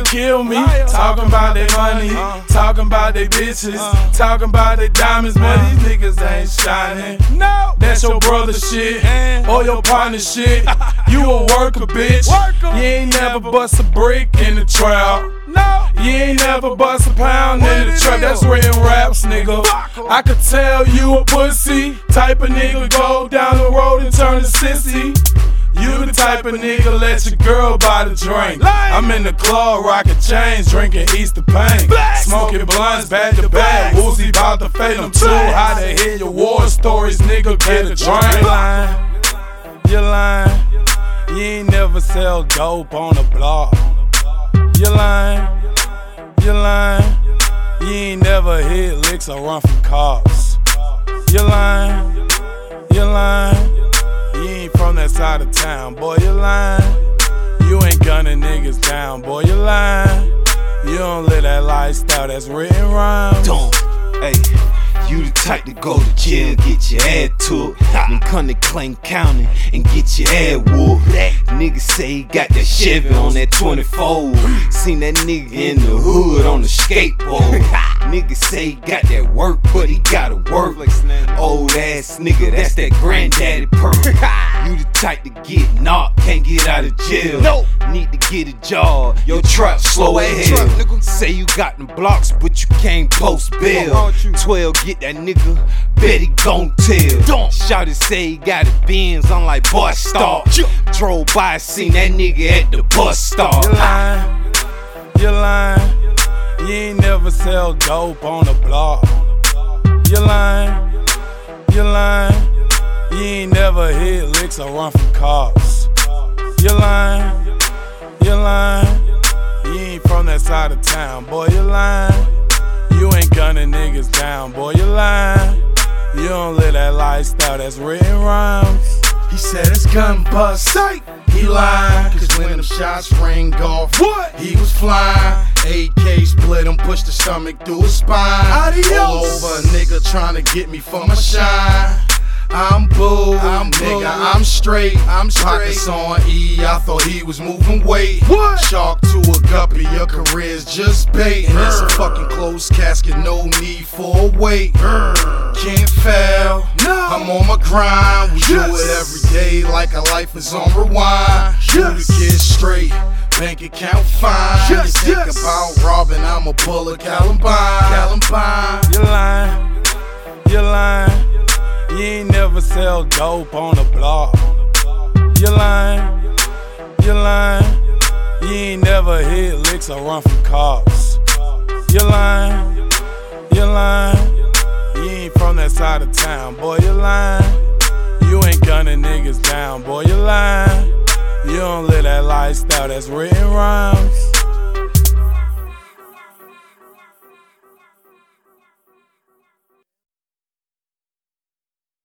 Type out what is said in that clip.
kill me. Talking about their money, talking about their bitches, talking about their diamonds, but these niggas ain't shining. No, that's your brother shit, or your partner shit. You a worker, bitch. You ain't never bust a brick in the trap. No, you ain't never bust a pound in the trap. That's written raps, nigga. I could tell you a pussy type of nigga, go down the road and turn to sissy. You the type of nigga let your girl buy the drink. I'm in the club rocking chains, drinking Easter paint, smoking blunts back to back. Woozy bout to fade them too. How to hear your war stories, nigga, get a drink. You lying, you ain't never sell dope on the block. You lying, you lying, you ain't never hit licks or run from cops. You lying, you lying, you ain't from that side of town, boy, you lying. You ain't gunning niggas down, boy, you lying. You don't live that lifestyle that's written rhymes. Don't, hey. You the type to go to jail, get your ass took. Then come to Clayton County and get your ass whooped. Niggas say he got that Chevy on that 24. Seen that nigga in the hood on the skateboard. Niggas say he got that work, but he gotta work. Old ass nigga, that's that granddaddy perk. You the type to get knocked, can't get out of jail. No. Need to get a job, your trap slow as hell. Say you got them blocks, but you can't post bail. 12 get that nigga, bet he gon' tell. Shawty say he got a Benz, I'm like, boy, stop. Drove by, seen that nigga at the bus stop. You lying, you lying, you ain't never sell dope on the block. You lying, you lying, you ain't never hit licks or run from cops. You lying, you lying, you ain't from that side of town, boy, you lying. You ain't gunning niggas down, boy, you lying. You don't live that lifestyle that's written rhymes. He said his gun bust, he lying, cause when them shots rang off, he was flying. AK split him, pushed the stomach through his spine. All over a nigga trying to get me for my shine. I'm boo, nigga, I'm straight. Pockets on E, I thought he was moving weight. Shark to a guppy, your career's just bait. And it's a fucking closed casket, no need for a wait. Can't fail, I'm on my grind. We do it every day like our life is on rewind. Shoot the kids straight, bank account fine. You think about robbing, I'ma pull a Columbine. You lying, you lying, you ain't never sell dope on the block. You lying, you lying, you ain't never hit licks or run from cops. You lying, you lying, you ain't from that side of town, boy, you lying. You ain't gunning niggas down, boy, you lying. You don't live that lifestyle that's written rhymes.